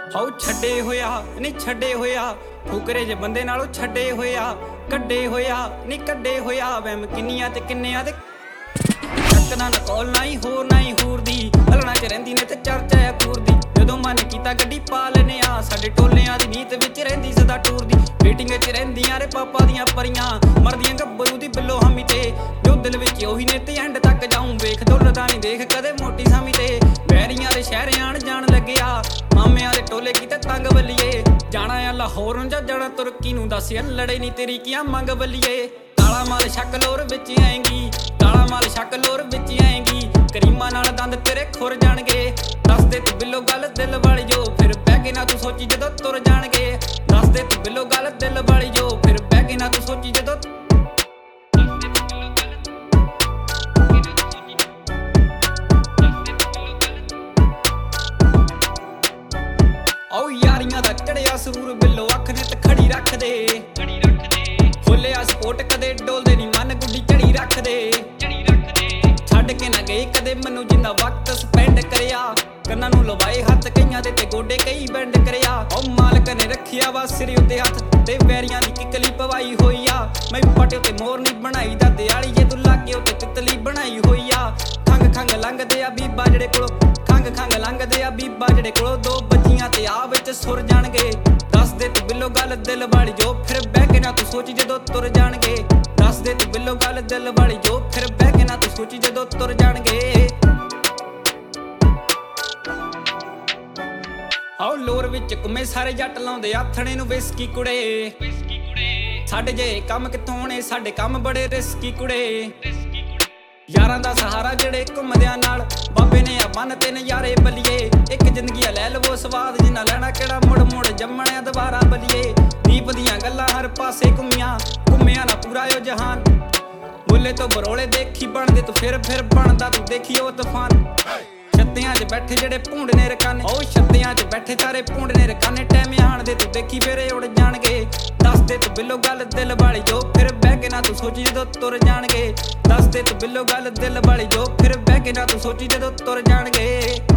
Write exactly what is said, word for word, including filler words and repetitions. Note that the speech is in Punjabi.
ਹਾਉ ਛੱਡੇ ਹੋਇਆ ਨਹੀਂ ਛੱਡੇ ਹੋਇਆ ਫੁਕਰੇ ਜੇ ਬੰਦੇ ਨਾਲੋਂ ਛੱਡੇ ਹੋਇਆ ਕੱਢੇ ਹੋਇਆ ਨਹੀਂ ਕੱਢੇ ਹੋਇਆ ਵਹਿਮ ਕਿੰਨੀਆਂ ਤੇ ਕਿੰਨਿਆਂ ਦੇ ਚੱਕਣਾ ਨਾ ਕੋਲ ਨਾ ਹੀ ਹੋਰ ਨਾ ਹੀ ਹੋਰ ਦੀ ਹਲਣਾ ਚ ਰਹਿੰਦੀ ਨੇ ਤੇ ਚਰਚਾ ਆ ਕੂਰ ਦੀ ਜਦੋਂ ਮਨ ਕੀਤਾ ਗੱਡੀ ਪਾ ਲੈਨੇ ਆ ਸਾਡੇ ਟੋਲਿਆਂ ਦੀ ਨੀਤ ਵਿੱਚ ਰਹਿੰਦੀ ਸਦਾ ਟੂਰ ਦੀ ਵੇਟਿੰਗ ਵਿੱਚ ਰਹਿੰਦੀਆਂ ਰੇ ਪਾਪਾ ਦੀਆਂ ਪਰੀਆਂ ਮਰਦੀਆਂ ਗੱਭਰੂ ਦੀ ਬਿੱਲੋ ਹਮੀ ਤੇ ਜੋ ਦਿਲ ਵਿੱਚ ਉਹੀ ਨੇ ਤੇ ਐਂਡ ਤੱਕ ਜਾਊਂ ਵੇਖ ਦੌਲਤਾਂ ਨਹੀਂ ਦੇਖ ਕਦੇ ਮੋਟੀ ਸਾਮੀ ਤੇ ਵੈਰੀਆਂ ਦੇ ਸ਼ਹਿਰ ਆਣ ਜਾਣ ਲੱਗਿਆ ਮਾਮਿਆਂ ਦੇ ਟੋਲੇ ਕੀਤੇ ਤੰਗ ਬੱਲੀਏ ਜਾਣਾ ਆ ਲਾਹੌਰ ਨੂੰ ਜਾਂ ਜਾਣਾ ਤੁਰਕੀ ਨੂੰ ਦੱਸ ਲੜੇ ਨਹੀਂ ਤੇਰੀ ਕੀਆਂ ਮੰਗ ਬੱਲੀਏ ਕਾਲਾ ਮਾਲ ਸ਼ੱਕ ਲੋਰ ਵਿੱਚ ਆਏਂਗੀ ਕਾਲਾ ਮਾਲ ਸ਼ੱਕ ਲੋਰ ਵਿੱਚ ਆਏਂਗੀ ਕਰੀਮਾਂ ਨਾਲ ਦੰਦ ਤੇਰੇ ਖੁਰ ਜਾਣਗੇ ਦੱਸ ਦੇ ਤੂੰ ਬਿੱਲੋ ਗੱਲ ਦਿਲ ਵਾਲੀ ਜੋ ਫਿਰ ਬਹਿ ਕੇ ਨਾ ਤੂੰ ਸੋਚੀ ਜਦੋਂ ਤੁਰ ਜਾਣਗੇ ਦੱਸ ਦੇ ਤੂੰ ਬਿੱਲੋ ਗੱਲ ਦਿਲ ਵਾਲੀ ਜੋ ਫਿਰ ਬਹਿ ਕੇ ਨਾ ਤੂੰ ਸੋਚੀ ਜਦੋਂ ਆਓ ਯਾਰੀਆਂ ਦਾ ਚੜਿਆ ਸਰੂਰ ਬਿੱਲੋ ਅੱਖ ਨੇ ਤੇ ਖੜੀ ਰੱਖਦੇ ਖੜੀ ਰੱਖਦੇ ਖੋਲਿਆ ਸਪੋਰਟ ਕਦੇ ਡੋਲਦੇ ਨਹੀਂ ਮਨ ਗੁੱਡੀ ਚੜੀ ਰੱਖਦੇ ਚੜੀ ਰੱਖਦੇ ਛੱਡ ਕੇ ਨਾ ਗਏ ਕਦੇ ਮੈਨੂੰ ਜਿੰਦਾ ਵਕਤ ਸਪੈਂਡ ਕਰਿਆ ਕੰਨਾਂ ਨੂੰ ਲਵਾਏ ਹੱਥ ਕਈਆਂ ਦੇ ਤੇ ਗੋਡੇ ਕਈ ਬੈਂਡ ਕਰਿਆ ਓ ਮਾਲਕ ਨੇ ਰੱਖਿਆ ਵਾ ਸਿਰ ਉੱਤੇ ਹੱਥ ਤੇ ਵੈਰੀਆਂ ਦੀ ਕਿਕਲੀ ਪਵਾਈ ਹੋਈ ਆ ਮੈਂ ਪਟੇ ਤੇ ਮੋਰ ਨਹੀਂ ਬਣਾਈ ਦਾ ਦਿਹਾੜੀ ਜੇ ਤੂੰ ਲਾਗੇ ਉੱਤੇ ਤਿਤਲੀ ਬਣਾਈ ਹੋਈ ਆ ਖੰਗ ਖੰਗ ਲੰਘਦੇ ਆ ਬੀਬਾ ਜਿਹੜੇ ਕੋਲੋਂ ਖੰਗ ਖੰਗ ਲੰਘਦੇ ਆ ਬੀਬਾ ਜਿਹੜੇ ਕੋਲੋਂ ਦੋ ਬੱਜੀਆਂ ਤੇ ਆ ਵਿੱਚ ਸੁਰ ਜਾਣਗੇ ਦੱਸ ਦੇ ਤੂੰ ਬਿੱਲੋ ਗੱਲ ਦਿਲ ਵਾਲੀ ਜੋ ਫਿਰ ਬਹਿ ਕੇ ਨਾ ਤੂੰ ਸੋਚੀ ਜਦੋਂ ਤੁਰ ਜਾਣਗੇ ਦੱਸ ਦੇ ਤੂੰ ਬਿੱਲੋ ਗੱਲ ਦਿਲ ਵਾਲੀ ਜੋ ਫਿਰ ਬਹਿ ਕੇ ਨਾ ਤੂੰ ਸੋਚੀ ਜਦੋਂ ਤੁਰ ਜਾਣਗੇ ਆਓ ਲੋਰ ਵਿੱਚ ਘੁੰਮੇ ਸਾਰੇ ਜੱਟ ਲਾਉਂਦੇ ਆਥਣੇ ਨੂੰ ਵਿਸਕੀ ਕੁੜੇ ਵਿਸਕੀ ਕੁੜੇ ਸਾਡੇ ਜੇ ਕੰਮ ਕਿੱਥੋਂ ਹੋਣੇ ਸਾਡੇ ਕੰਮ ਬੜੇ ਰਿਸਕੀ ਕੁੜੇ ਰਿਸਕੀ ਕੁੜੇ ਯਾਰਾਂ ਦਾ ਸਹਾਰਾ ਜਿਹੜੇ ਘੁੰਮਦਿਆਂ ਨਾਲ ਬਾਬੇ ਨੇ ਆ ਬੰਨ ਤੇ ਨਜ਼ਾਰੇ ਬੱਲੀਏ ਇੱਕ ਜ਼ਿੰਦਗੀ ਆ ਲੈ ਲਵੋ ਸਵਾਦ ਜਿੰਨਾ ਲੈਣਾ ਕਿਹੜਾ ਮੁੜ ਮੁੜ ਜੰਮਣਿਆ ਦੁਬਾਰਾ ਬੱਲੀਏ ਦੀਪ ਦੀਆਂ ਗੱਲਾਂ ਹਰ ਪਾਸੇ ਘੁੰਮੀਆਂ ਘੁੰਮਿਆ ਨਾ ਪੂਰਾ ਓ ਜਹਾਨ ਮੁੱਲੇ ਤੋਂ ਬਰੋਲੇ ਦੇਖੀ ਬਣਦੇ ਤੂੰ ਫਿਰ ਫਿਰ ਬਣਦਾ ਤੂੰ ਦੇਖੀ ਉਹ ਤੂਫਾਨ ਛੱਤਿਆਂ 'ਚ ਬੈਠੇ ਜਿਹੜੇ ਭੂੰਡ ਨੇ ਰਕਾਨੇ ਉਹ ਛੱਤਿਆਂ 'ਚ ਬੈਠੇ ਸਾਰੇ ਭੂੰਡ ਨੇ ਰਕਾਨੇ ਟੈਮ ਆਣ ਦੇ ਤੂੰ ਦੇਖੀ ਫੇਰੇ ਉੜ ਜਾਣਗੇ ਦੱਸ ਦੇ ਤੂੰ ਬਿੱਲੋ ਗੱਲ ਦਿਲ ਵਾਲੀ ਜੋ ਫਿਰ ਬਹਿ ਕੇ ਨਾ ਤੂੰ ਸੋਚੀ ਜਦੋਂ ਤੁਰ ਜਾਣਗੇ ਦੱਸ ਦੇ ਤੂੰ ਬਿੱਲੋ ਗੱਲ ਦਿਲ ਵਾਲੀ ਜੋ ਫਿਰ ਬਹਿ ਕੇ ਨਾ ਤੂੰ ਸੋਚੀ ਜਦੋਂ ਤੁਰ ਜਾਣਗੇ।